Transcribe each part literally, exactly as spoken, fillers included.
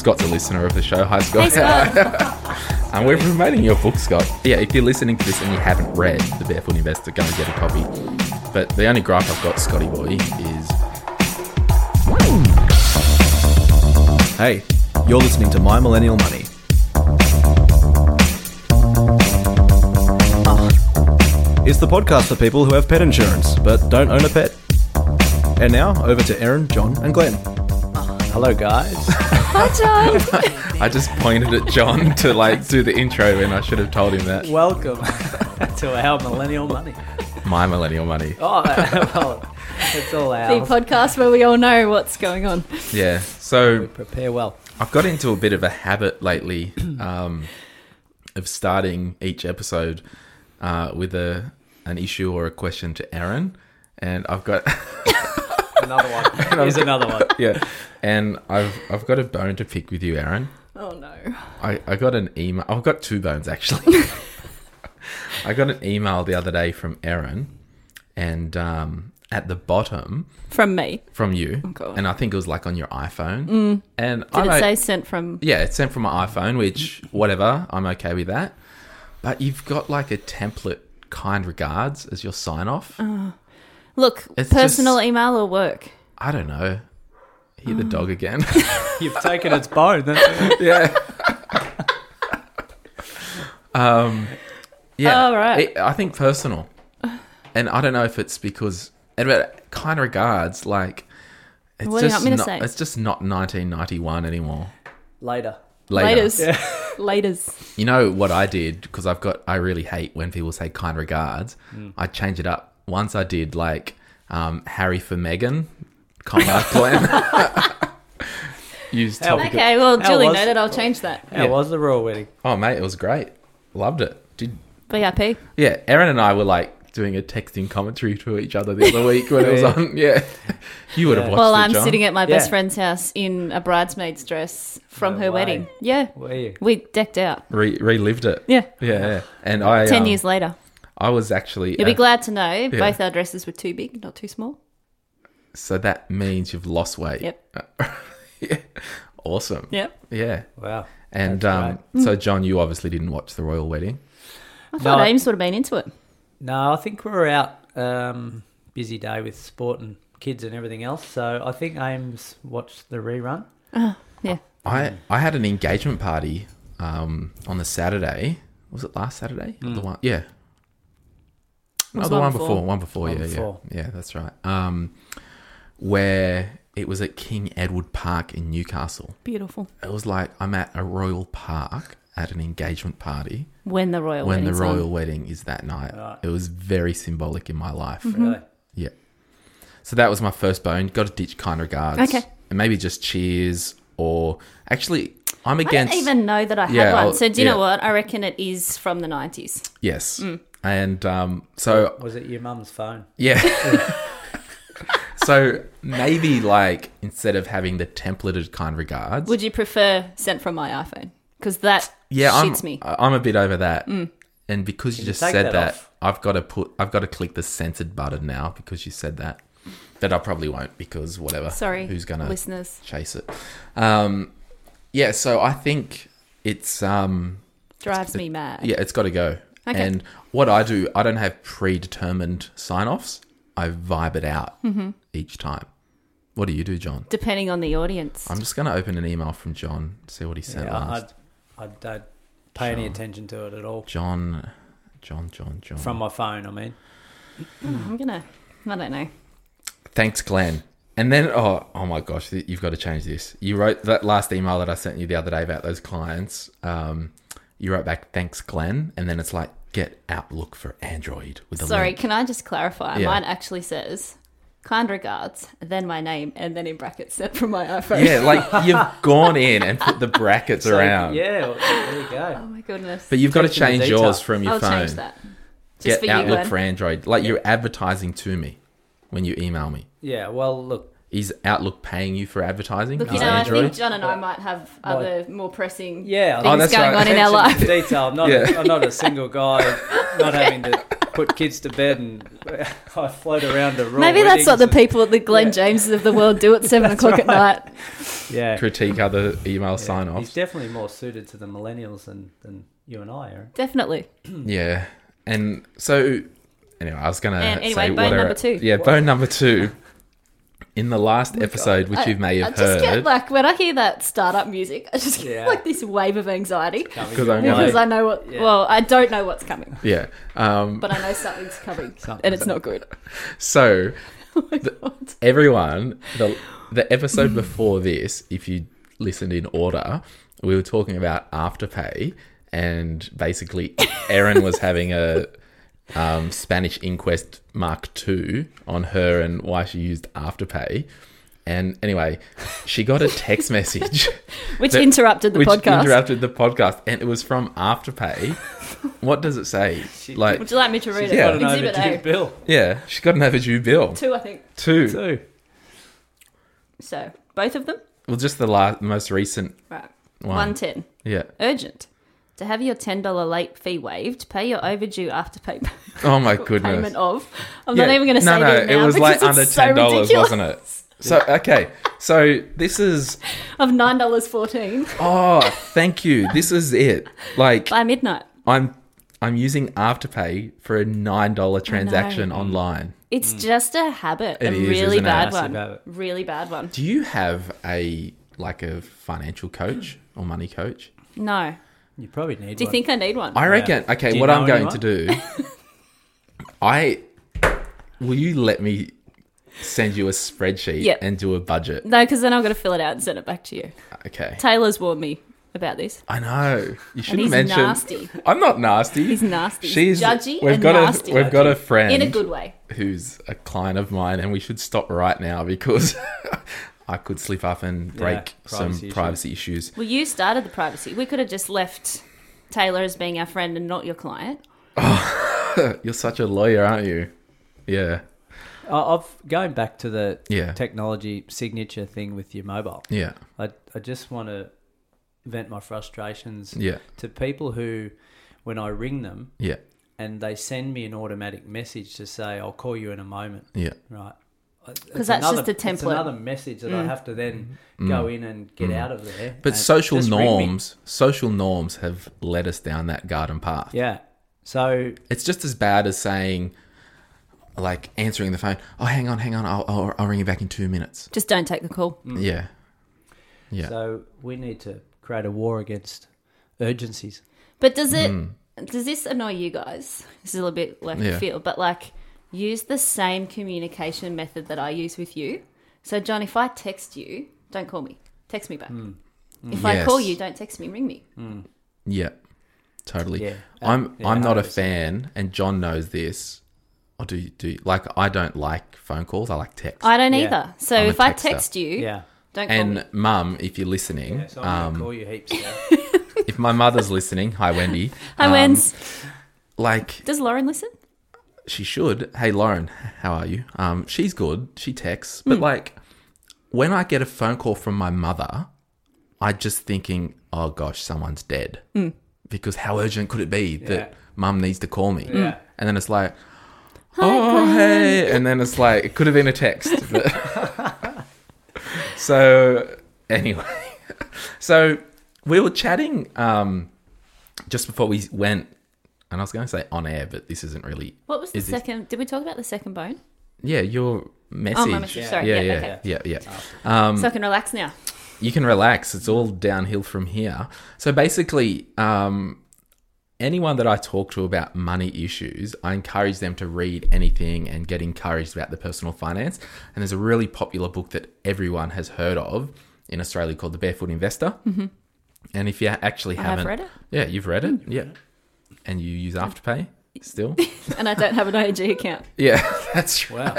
Scott's a listener of the show. Hi, Scott. Hey, Scott. And we're promoting your book, Scott. Yeah, if you're listening to this and you haven't read The Barefoot Investor, go and get a copy. But the only gripe I've got, Scotty boy, is... Hey, you're listening to My Millennial Money. It's the podcast for people who have pet insurance but don't own a pet. And now, over to Aaron, John and Glenn. Hello, guys. Hi, John. I just pointed at John to like do the intro and I should have told him that. Welcome to our Millennial Money. My Millennial Money. Oh, well, it's all The ours. podcast where we all know what's going on. Yeah, so Prepare well. I've got into a bit of a habit lately um, of starting each episode uh, with a an issue or a question to Aaron. And I've got... Another one. Here's another one. Yeah, and I've I've got a bone to pick with you, Aaron. Oh, no. I, I got an email. I've got two bones, actually. I got an email the other day from Aaron, and um, at the bottom... From me. From you. Oh, God. And I think it was like on your iPhone. Mm. And Did I it know, say sent from... Yeah, it's sent from my iPhone, which, whatever, I'm okay with that. But you've got like a template, kind regards, as your sign-off. Oh. Look, It's personal just- email or work? I don't know. Hear the dog again. You've taken its bone. That's it. Yeah. um, yeah. Oh, right. It, I think personal, and I don't know if it's because, and but kind regards, like it's What do you just want me to not, say? it's just not nineteen ninety-one anymore. Later. Later. Laters. Yeah. Laters. You know what I did, because I've got, I really hate when people say kind regards. Mm. I change it up. Once I did like um, Harry for Meghan, comma Glenn. Use How- topic. Okay, well, How duly was- noted. I'll change that. How Yeah. was the royal wedding? Oh mate, it was great. Loved it. Did V I P. Yeah, Aaron and I were like doing a texting commentary to each other the other week when it was Yeah. on. Yeah, you would have Yeah. watched Well, it, I'm John. sitting at my best Yeah. friend's house in a bridesmaid's dress from No her way. wedding. Yeah. Were you? We decked out. Re- relived it. Yeah. Yeah, yeah. And I Ten um, years later. I was actually. You'll be at- glad to know both our dresses were too big, not too small. So that means you've lost weight. Yep. Yeah. Awesome. Yep. Yeah. Wow. And That's um, so John, you obviously didn't watch the royal wedding. I thought No. Ames would have been into it. No, I think we were out. Um, busy day with sport and kids and everything else. So I think Ames watched the rerun. Yeah. I I had an engagement party um, on the Saturday. Was it last Saturday? The one, yeah. No, was the one one before. before. One before. One yeah, before. yeah, yeah. That's right. Um, where it was at King Edward Park in Newcastle. Beautiful. It was like I'm at a royal park at an engagement party When the royal when the wedding's royal on. wedding is that night. Right. It was very symbolic in my life. Really? Yeah. So that was my first bone. Got to ditch kind regards. Okay. And maybe just cheers or actually I'm I against. didn't even know that I had Yeah, one. I'll- So do you know yeah. what? I reckon it is from the nineties. Yes. Mm. And um, so Was it your mum's phone? yeah. So maybe like instead of having the templated kind regards. Would you prefer sent from my iPhone? Because that yeah, I'm, shits me. I'm a bit over that. Mm. And because you Can you just take said that that, off? I've got to put I've got to click the censored button now because you said that. But I probably won't because whatever. Sorry, Who's gonna listeners. chase it? Um, yeah, so I think it's um, Drives me mad. yeah, it's got to go. Okay. And what I do, I don't have predetermined sign-offs. I vibe it out Mm-hmm. each time. What do you do, John? Depending on the audience. I'm just going to open an email from John, see what he sent Yeah, I, last. I, I don't pay any Sure. attention to it at all. John, John, John, John. From my phone, I mean. I'm going to, I don't know. Thanks, Glenn. And then, oh, oh my gosh, you've got to change this. You wrote that last email that I sent you the other day about those clients. Um, you wrote back, thanks, Glenn. And then it's like, get Outlook for Android with a Sorry, link. can I just clarify? Yeah. Mine actually says, kind regards, then my name, and then in brackets sent from my iPhone. Yeah, like you've gone in and put the brackets So, around. Yeah, well, there you Oh go. my goodness. But you've got to Attention to change detail. yours from your I'll phone. change that. Just Get for you, Outlook Glenn. for Android. Like you're advertising to me when you email me. Yeah, well, look, Is Outlook paying you for advertising? Look, Is you know, I Android? think John and I might have other more pressing yeah. things Oh, that's going right. on in our life. Attention to detail. I'm not, Yeah. I'm not a single guy, not having to put kids to bed and I float around to royal Maybe that's what weddings the and- people at the Glenn Yeah. Jameses of the world do at seven o'clock at night. Yeah. critique other email Yeah. sign He's offs. definitely more suited to the millennials than, than you and I are. Definitely. Yeah, and so anyway, I was gonna And anyway, say bone what are- number two. Yeah, bone number two. In the last episode, which I, you may I have just heard, get like when I hear that startup music, I just get Yeah. like this wave of anxiety because I'm because gonna, I know what. Yeah. Well, I don't know what's coming, yeah. Um, but I know something's coming, Something. and it's not good. so Oh my The- god! everyone, the the episode before this, if you listened in order, we were talking about Afterpay, and basically, Erin was having a um, Spanish Inquest Mark two on her and why she used Afterpay. And anyway, she got a text message Which that- interrupted the which podcast. interrupted the podcast, and it was from Afterpay. What does it say? Like, Would you like me to read Yeah. it? Got an Exhibit overdue A. bill. yeah, she got an overdue bill. Two, I think. Two. Two. So both of them. Well, just the last, most recent Right. one. One ten. Yeah. Urgent. To have your ten dollar late fee waived, pay your overdue Afterpay Oh my goodness. payment of. I'm Yeah. not even going to no, say no, this now it was because like it's under so ten dollars, ridiculous. wasn't it? So okay, so this is Of nine dollars fourteen oh, thank you. This is it. Like by midnight. I'm, I'm using Afterpay for a nine dollar transaction online. It's just a habit, It a is, really isn't it? bad Massive one. habit. Really bad one. Do you have a like a financial coach or money coach? No. You probably need Do you one. think I need one? I reckon. Okay, Do you what know I'm going anyone? to do, I will you let me send you a spreadsheet Yep. and do a budget. No, because then I'm going to fill it out and send it back to you. Okay, Taylor's warned me about this. I know you And shouldn't he's mention. nasty. I'm not nasty. He's nasty. She's judgy We've and got nasty. a we've got a friend In a good way. who's a client of mine, and we should stop right now because I could slip up and Yeah, break some privacy issues. privacy issues. Well, you started the privacy. We could have just left Taylor as being our friend and not your client. You're such a lawyer, aren't you? Yeah, I- I've going back to the Yeah. technology signature thing with your mobile. yeah, I I just want to vent my frustrations yeah, to people who, when I ring them yeah, and they send me an automatic message to say I'll call you in a moment, yeah. right? Because that's just a It's template. another message that I have to then go in and get out of there. Mm. But and social just ring me. norms, social norms have led us down that garden path. Yeah. So It's just as bad as saying, like, answering the phone. Oh, hang on, hang on. I'll, I'll, I'll ring you back in two minutes. Just don't take the call. Yeah, yeah. so we need to create a war against urgencies. But does it? Does this annoy you guys? This is a little bit left Yeah. field, but like, use the same communication method that I use with you. So, John, if I text you, don't call me. Text me back. If I Yes. call you, don't text me. Ring me. Yeah, totally. Yeah. I'm Yeah, I'm not a one hundred percent. fan, and John knows this. Or do you, do you, like I don't like phone calls. I like text. I don't Yeah. either. So I'm a if I texter. text you, Yeah. don't call me. and Mum, if you're listening, Yeah, so I'm um, gonna call you heaps. Yeah. if my mother's listening, hi Wendy. Hi, um, Wens. Like Does Lauren listen? she should. Hey Lauren, how are you? Um, she's good. She texts, but like when I get a phone call from my mother, I just thinking, oh gosh, someone's dead. Because how urgent could it be Yeah. that Mum needs to call me? Yeah. And then it's like, oh hey, and then it's like it could have been a text. But so anyway, so we were chatting um, just before we went, and I was going to say on air, but this isn't really. What was the Is this- second? Did we talk about the second bone? Yeah, your message. Oh, my message. Yeah. Sorry. Yeah, Yeah, yeah, okay. yeah, yeah. Um, So I can relax now. you can relax. It's all downhill from here. So basically, um, anyone that I talk to about money issues, I encourage them to read anything and get encouraged about the personal finance. And there's a really popular book that everyone has heard of in Australia called The Barefoot Investor. Mm-hmm. And if you actually I have haven't, read it. yeah, you've read it, yeah, and you use Afterpay still, And I don't have an I N G account. yeah, that's Wow.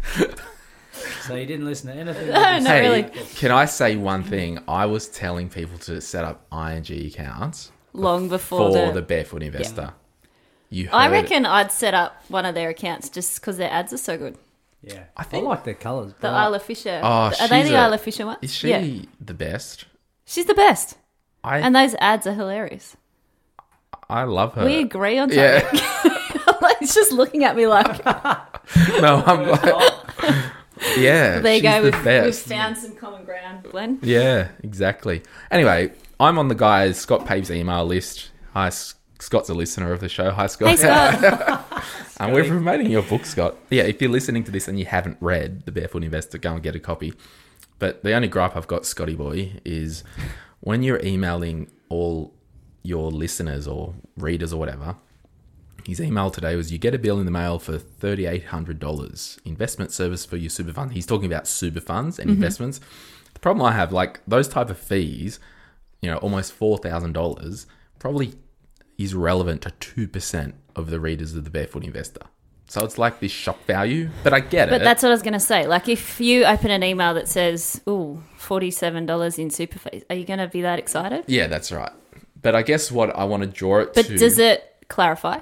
So you didn't listen to anything? No, I not Hey, really. can I say one thing? I was telling people to set up I N G accounts Long before for the. the Barefoot Investor. You heard I it. reckon I'd set up one of their accounts just because their ads are so good. Yeah. I think- I like their colours. The but Isla Fisher. Oh, are they she's the a- Isla Fisher ones? Is she Yeah. the best? She's the best. I And those ads are hilarious. I love her. We agree on something. yeah. Like, it's just looking at me like, no, I'm like, Yeah, There you she's go. the We've, we've best. found some common ground, Glenn. Yeah, exactly. Anyway, I'm on the guys Scott Pave's email list. Hi, S- Scott's a listener of the show. Hi, Scott. Hey, Scott. And we're promoting your book, Scott. Yeah, if you're listening to this and you haven't read The Barefoot Investor, go and get a copy. But the only gripe I've got, Scotty boy, is when you're emailing all your listeners or readers or whatever, his email today was, you get a bill in the mail for three thousand eight hundred dollars investment service for your super fund. He's talking about super funds and mm-hmm. investments. The problem I have, like those type of fees, you know, almost four thousand dollars, probably is relevant to two percent of the readers of The Barefoot Investor. So it's like this shock value, but I get But it. that's what I was going to say. Like, if you open an email that says, ooh, forty-seven dollars in super fees, are you going to be that excited? Yeah, that's right. But I guess what I want to draw it But to... does it clarify?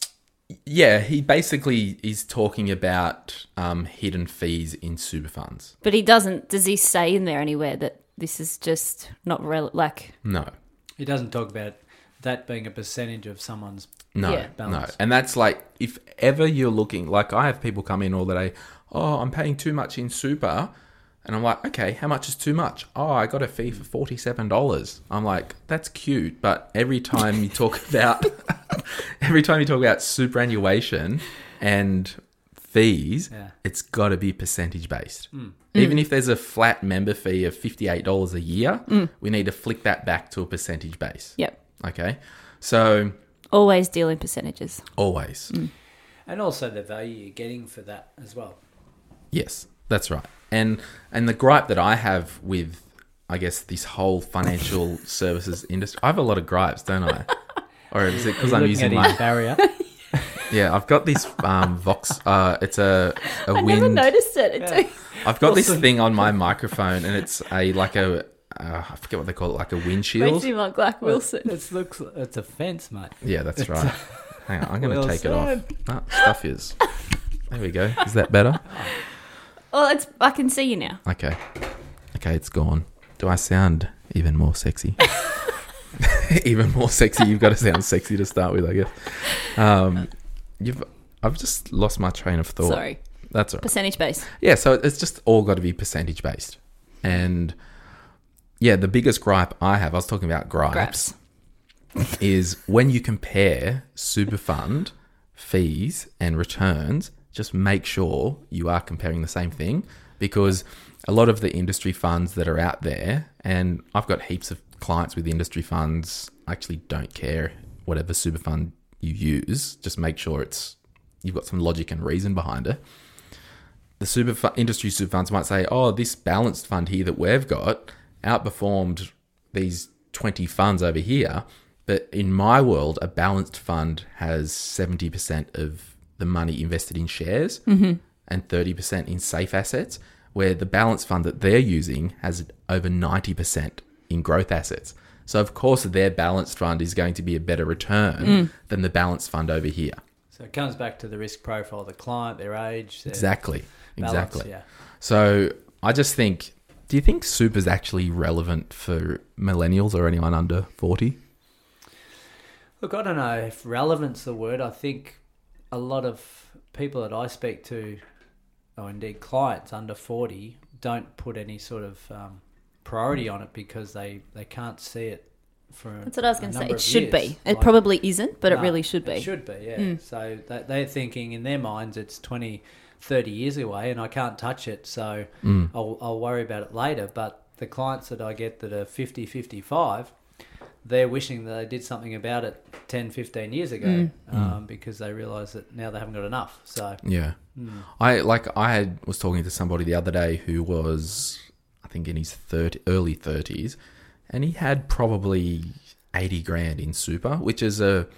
Yeah, he basically is talking about um, hidden fees in super funds. But he doesn't, does he say in there anywhere that this is just not rel- like... No. He doesn't talk about that being a percentage of someone's No, Yeah. no. balance. And that's like, if ever you're looking, like I have people come in all the day, oh, I'm paying too much in super. And I'm like, okay, how much is too much? Oh, I got a fee for forty-seven dollars. I'm like, that's cute. But every time you talk about, every time you talk about superannuation and fees, Yeah. it's got to be percentage based. Mm. Even if there's a flat member fee of fifty-eight dollars a year, Mm. we need to flick that back to a percentage base. Yep. Okay. So Always deal in percentages. always. Mm. And also the value you're getting for that as well. Yes, that's right. And and the gripe that I have with, I guess, this whole financial services industry, I have a lot of gripes, don't I? Or is it because I'm Looking using at my... his barrier. Yeah, I've got this um, Vox... Uh, it's a, a I wind... never noticed it. It Yeah. took- I've got this Awesome. thing on my microphone, and it's a like a... Uh, I forget what they call it, like a makes windshield. him like Black Wilson. It looks. It's a fence, mate. Yeah, that's right. Hang on, I'm going to Well take it off. said. Ah, stuff is... There we go. Is that better? Oh, it's, I can see you now. Okay. Okay, it's gone. Do I sound even more sexy? Even more sexy. You've got to sound sexy to start with, I guess. Um, you've. I've just lost my train of thought. Sorry. That's all right. Percentage base. Yeah, so it's just all got to be percentage based. And yeah, the biggest gripe I have, I was talking about gripes, Gripes. is when you compare super fund fees and returns, just make sure you are comparing the same thing, because a lot of the industry funds that are out there, and I've got heaps of clients with industry funds, actually don't care whatever super fund you use, just make sure it's you've got some logic and reason behind it. The super fu- industry super funds might say, oh, this balanced fund here that we've got outperformed these twenty funds over here. But in my world, a balanced fund has seventy percent of the money invested in shares Mm-hmm. and thirty percent in safe assets, where the balanced fund that they're using has over ninety percent in growth assets. So, of course, their balanced fund is going to be a better return Mm. than the balanced fund over here. So it comes back to the risk profile of the client, their age, their Exactly. balance, Exactly. Yeah. So I just think, do you think super's actually relevant for millennials or anyone under forty? Look, I don't know if relevant's the word. I think a lot of people that I speak to, or indeed clients under forty, don't put any sort of um, priority on it because they, they can't see it for That's what I was a going to say. number It of should years. be. It Like, probably isn't, but it no, really should be. It should be, yeah. Mm. So that they're thinking in their minds it's twenty, thirty years away and I can't touch it, so Mm. I'll, I'll worry about it later. But the clients that I get that are fifty, fifty-five, they're wishing that they did something about it ten, fifteen years ago Mm. um, because they realise that now they haven't got enough. So, Yeah. mm. I like I had, was talking to somebody the other day who was, I think, in his thirty, early thirties, and he had probably eighty grand in super, which is a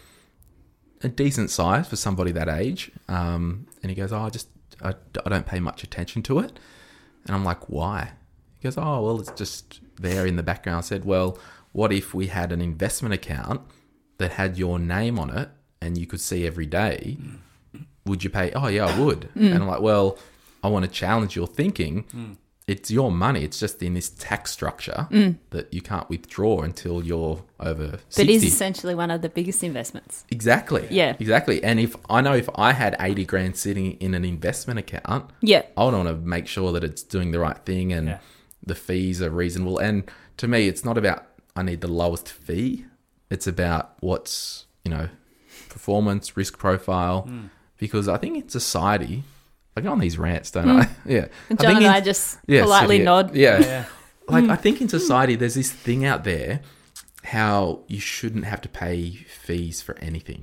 a decent size for somebody that age. Um, and he goes, "Oh, I just I, I don't pay much attention to it." And I'm like, "Why?" He goes, "Oh, well, it's just there in the background." I said, "Well, what if we had an investment account that had your name on it and you could see every day? Would you pay?" "Oh, yeah, I would." Mm. And I'm like, "Well, I want to challenge your thinking. Mm. it's your money. It's just in this tax structure that you can't withdraw until you're over But sixty. it is essentially one of the biggest investments. Exactly. Yeah. Exactly. And if I know if I had eighty grand sitting in an investment account, Yeah. I would want to make sure that it's doing the right thing and Yeah. the fees are reasonable. And to me, it's not about I need the lowest fee. It's about what's, you know, performance, risk profile. Mm. Because I think in society, I go on these rants, don't I? Yeah. And I John think and in- I just yeah, politely so, yeah, nod. Yeah. Yeah. Like, I think in society, there's this thing out there how you shouldn't have to pay fees for anything.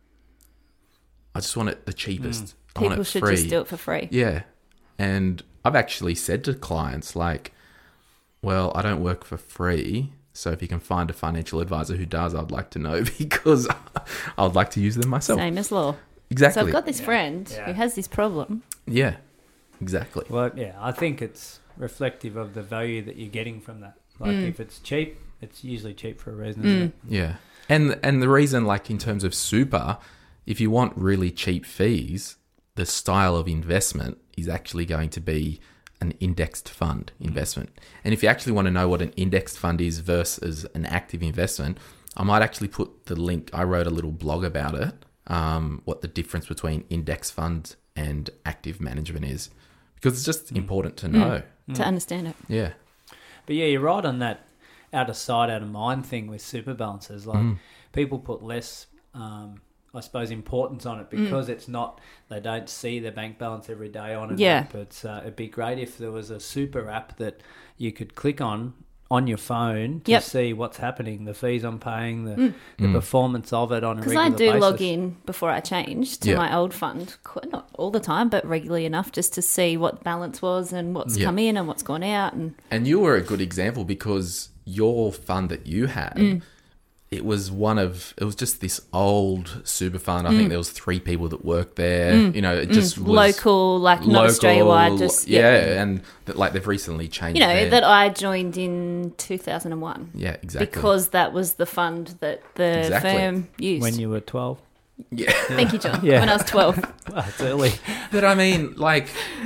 I just want it the cheapest. I want People it should free. just do it for free. Yeah. And I've actually said to clients, like, well, I don't work for free. So if you can find a financial advisor who does, I'd like to know because I would like to use them myself. Same as law. Exactly. So I've got this friend Yeah. who has this problem. Yeah. Exactly. Well, yeah, I think it's reflective of the value that you're getting from that. Like, Mm. if it's cheap, it's usually cheap for a reason, isn't it? Yeah. And and the reason, like in terms of super, if you want really cheap fees, the style of investment is actually going to be an indexed fund investment. And if you actually want to know what an indexed fund is versus an active investment, I might actually put the link. I wrote a little blog about it, um, what the difference between index funds and active management is, because it's just important to know. To understand it. Yeah. But yeah, you're right on that out of sight, out of mind thing with super balances. Like, Mm. people put less, um, I suppose, importance on it Mm. because it's not, they don't see their bank balance every day on and Yeah. up. It's, uh, it'd be great if there was a super app that you could click on on your phone to Yep. see what's happening, the fees I'm paying, the, the Mm. performance of it on a Because regular I do basis. log in before I change to Yeah. my old fund, quite, not all the time, but regularly enough just to see what balance was and what's Yeah. come in and what's gone out. And And you were a good example because your fund that you had, it was one of, it was just this old super fund. I think there was three people that worked there. You know, it just was local, like not local, Australia wide, just yeah, and that, like they've recently changed. You know, their- that I joined in two thousand one yeah, exactly. because that was the fund that the Exactly. firm used. When you were twelve. yeah, Thank you, John. Yeah. When I was twelve. Well, it's early. but I mean, like,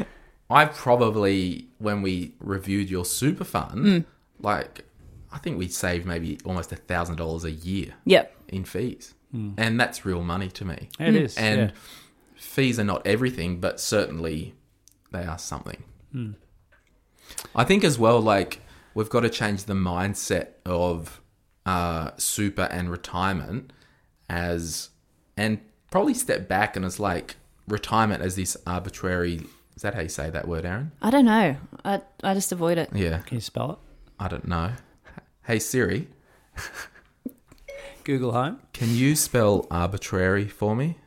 I probably when we reviewed your super fund, like, I think we saved maybe almost a thousand dollars a year Yep. in fees, and that's real money to me. It is. And yeah. fees are not everything, but certainly they are something. I think as well, like, we've got to change the mindset of uh, super and retirement as, and probably step back and it's like retirement as this arbitrary, is that how you say that word, Aaron? I don't know. I, I just avoid it. Yeah, Can you spell it? I don't know. Hey Siri, Google Home. can you spell arbitrary for me?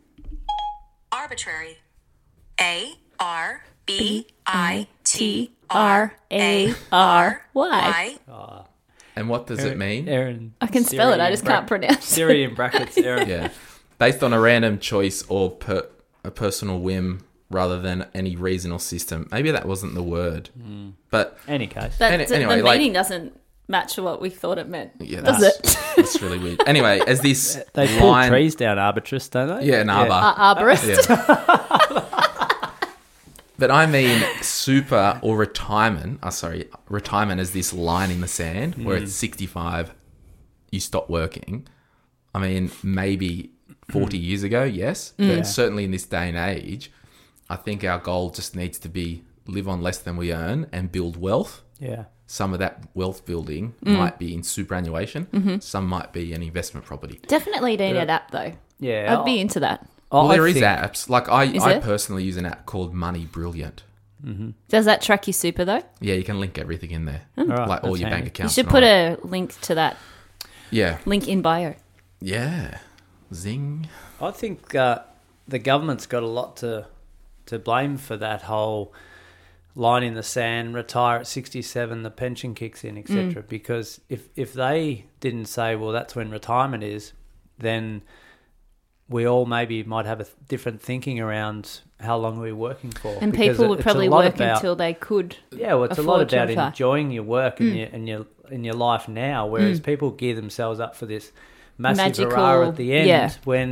Arbitrary. A R B I T R A R Y. Y. And what does it mean? Aaron. I can spell it, I Siri just in bra- can't pronounce it. Siri in brackets, Aaron. Yeah, based on a random choice or per, a personal whim rather than any reason or system. Maybe that wasn't the word, but Any case. That, Any- the anyway, like- meaning doesn't match what we thought it meant. yeah, Does that's, it? that's really weird. Anyway, as this They pull line, trees down arbitrous, don't they? yeah, an arbor. Uh, arborist. Yeah. But I mean super or retirement. Oh, sorry, retirement is this line in the sand where it's sixty-five, you stop working. I mean, maybe forty years ago, yes, but Yeah. certainly in this day and age, I think our goal just needs to be live on less than we earn and build wealth. Yeah. Some of that wealth building might be in superannuation. Some might be an investment property. Definitely need an app though. Yeah. I'd be into that. Well, I there is think- apps. Like I, Is I it? personally use an app called Money Brilliant. Does that track your super though? Yeah, you can link everything in there, All right, like all that's your bank handy. You accounts. should and put all that. a link to that. yeah, Link in bio. yeah, zing. I think uh, the government's got a lot to to blame for that whole line in the sand, retire at sixty-seven, the pension kicks in, et cetera. Because if if they didn't say, well, that's when retirement is, then we all maybe might have a th- different thinking around how long we're working for. And Because people it- would it's a probably lot work about- until they could. Yeah, well, it's a lot afford to about retire. enjoying your work and your and your in your life now, whereas people gear themselves up for this massive Magical- hurrah at the end yeah. when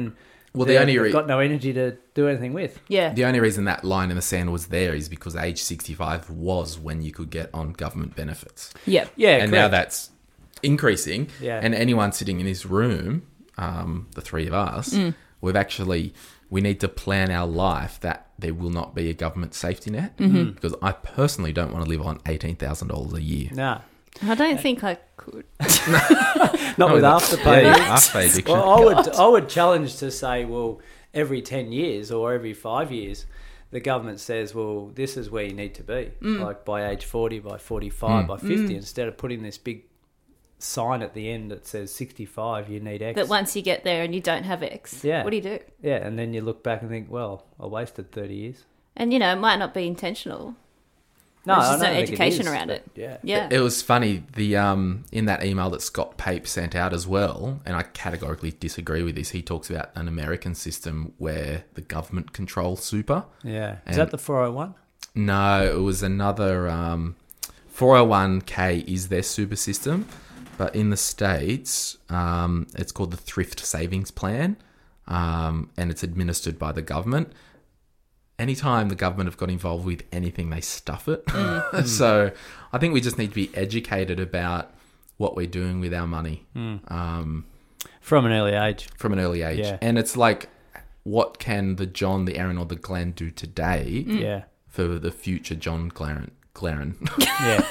Well, the they've only re- got no energy to do anything with. Yeah. the only reason that line in the sand was there is because age sixty-five was when you could get on government benefits. Yeah. Yeah, and now correct. that's increasing. Yeah. And anyone sitting in this room, um, the three of us, Mm. we've actually, we need to plan our life that there will not be a government safety net. Mm-hmm. Because I personally don't want to live on eighteen thousand dollars a year. No, I don't think I could. not with Afterpay. Yeah, Afterpay addiction. Well, I would I would challenge to say, well, every ten years or every five years, the government says, well, this is where you need to be, Mm. like by age forty, by forty-five, Mm. by fifty, instead of putting this big sign at the end that says sixty-five, you need X. That once you get there and you don't have X, Yeah. what do you do? Yeah, and then you look back and think, well, I wasted thirty years. And, you know, it might not be intentional. No, There's I just don't no think it education is, around but it. Yeah. Yeah. It was funny, the um in that email that Scott Pape sent out as well, and I categorically disagree with this. He talks about an American system where the government controls super. Yeah. Is And- that the four oh one? No, it was another um, four oh one k is their super system, but in the States, um, it's called the Thrift Savings Plan, um, and it's administered by the government. Anytime the government have got involved with anything, they stuff it. So I think we just need to be educated about what we're doing with our money um, From an early age. from an early age. Yeah. And it's like, what can the John, the Aaron, or the Glenn do today Yeah. for the future John Claren? Claren. Yeah.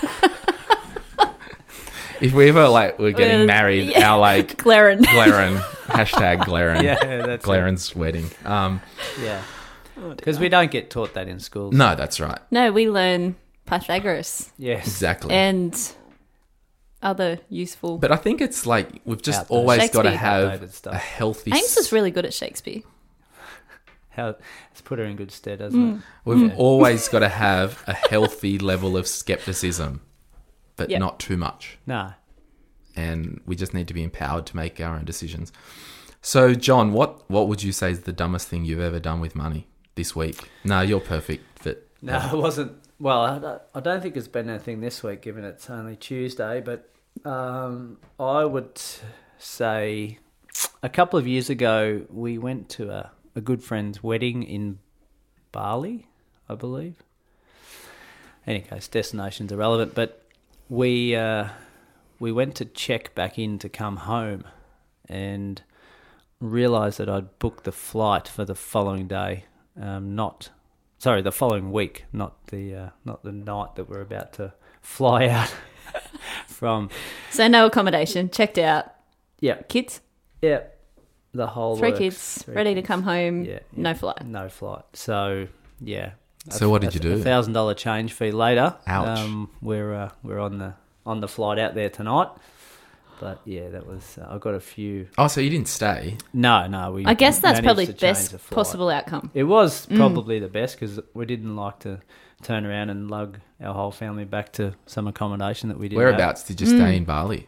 If we ever like we're getting Uh, married, yeah. our like Claren. Glaren hashtag Glaren, Yeah, that's Glaren's wedding. Um, Yeah. Because we don't get taught that in schools. no, that's right, No, we learn Pythagoras Yes. exactly. and other useful. But I think it's like we've just Outdated. always got to Shakespeare. have Outdated stuff. a healthy. Ames was really good at Shakespeare. How it's put her in good stead, hasn't it? We've Yeah. always got to have a healthy level of skepticism, but Yep. not too much. No. And we just need to be empowered to make our own decisions. So, John, what what would you say is the dumbest thing you've ever done with money this week? No, you're perfect, but No, it wasn't. Well, I don't, I don't think it's been anything this week, given it's only Tuesday. But um, I would say a couple of years ago, we went to a, a good friend's wedding in Bali, I believe. In any case, destination's irrelevant. But we uh, we went to check back in to come home, and realised that I'd booked the flight for the following day, um, not. Sorry, the following week, not the uh, not the night that we're about to fly out from. So no accommodation, checked out. Yeah, Kids, yeah, the whole three works. kids, Three ready to kids. come home. Yeah, No yeah. flight. No flight. So yeah. So what did you do? A thousand dollar change fee later. Ouch. Um, we're uh, we're on the on the flight out there tonight. But yeah, that was. Uh, I got a few. oh, so you didn't stay? No, no. We. I guess that's managed probably to change best the flight. possible outcome. It was probably the best because we didn't like to turn around and lug our whole family back to some accommodation that we didn't have. Whereabouts did you stay in Bali?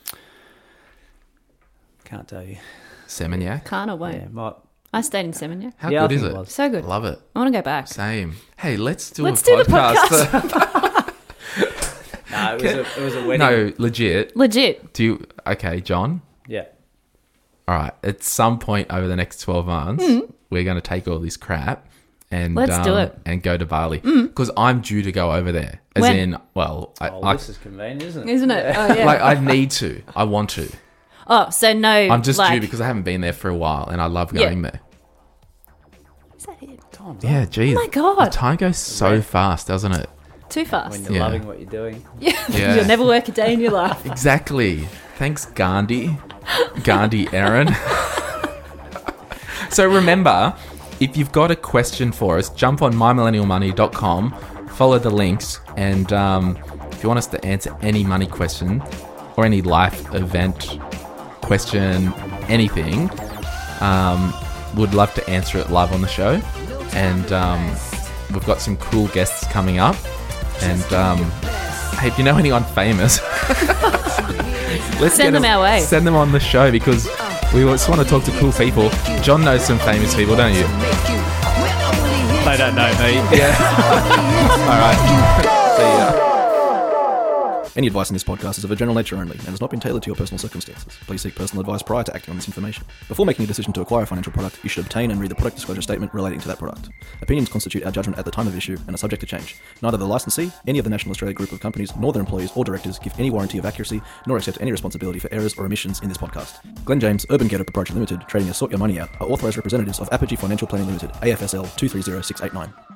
Can't tell you. Seminyak? Can't or won't. Yeah, might, I stayed in Seminyak. How Yeah, I good is think it? it was. So good. Love it. I want to go back. Same. Hey, let's do Let's a do the podcast. no, it was a, it was a wedding. No, legit. Legit. Do you? Okay, John. Yeah. All right. At some point over the next twelve months, we're going to take all this crap and Hmm. Let's do um, it. Hmm. and go to Bali because I'm due to go over there. As When? in, well, I, Oh, I this is convenient, isn't it? Isn't it? Oh, yeah. like I need to. I want to. oh, so no. I'm just like, due because I haven't been there for a while and I love Yeah. going there. Is that it? Time's Yeah, up geez. Oh my God. The time goes so fast, doesn't it? Too fast. when you're Yeah. loving what you're doing. Yeah. You'll never work a day in your life. Exactly. Thanks, Gandhi. Gandhi Aaron. So remember, if you've got a question for us, jump on my millennial money dot com, follow the links, and um, if you want us to answer any money question or any life event question, anything, um, would love to answer it live on the show. And um, we've got some cool guests coming up. And um, hey, if you know anyone famous, let's Send get them our way. Send them on the show because we just want to talk to cool people. John knows some famous people, don't you? They don't know me. All right. See ya. Any advice in this podcast is of a general nature only and has not been tailored to your personal circumstances. Please seek personal advice prior to acting on this information. Before making a decision to acquire a financial product, you should obtain and read the product disclosure statement relating to that product. Opinions constitute our judgment at the time of issue and are subject to change. Neither the licensee, any of the National Australia Group of companies, nor their employees or directors give any warranty of accuracy, nor accept any responsibility for errors or omissions in this podcast. Glenn James, Urban Get Up Approach Limited, trading as Sort Your Money Out, are authorised representatives of Apogee Financial Planning Limited, A F S L two three zero six eight nine.